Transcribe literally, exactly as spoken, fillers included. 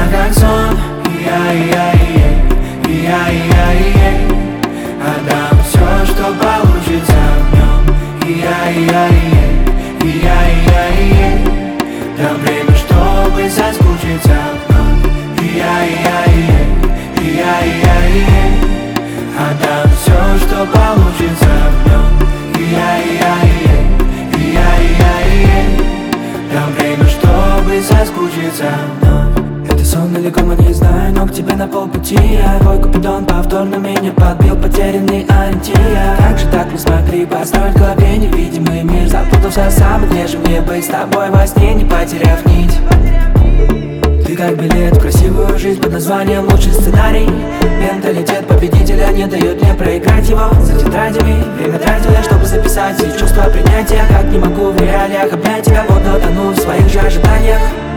как сон. Я-я-я-я, я-я-я-я. Отдам все, что получится в нем. Я-я-я-я, я-я-я-я. Дам время, чтобы соскучиться вновь. Я-я-я-я, я-я-я-я. Отдам все, что получится в нем. Я-я-я-я, я-я-я-я. Дам время, чтобы соскучиться вновь. Это сон или кома, не знаю, но к тебе на полпути. Я твой купидон повторно меня подбил, потерянный ориентир. Как же так мы смогли построить в голове невидимый мир? Запутался сам, где же мне быть с тобой во сне, не потеряв нить? Ты как билет в красивую жизнь под названием «Лучший сценарий». Менталитет победителя не дает мне проиграть его. За тетрадями время тратил я, чтобы записать все чувства принятия. Как не могу в реалиях обнять тебя, будто тону в своих же ожиданиях.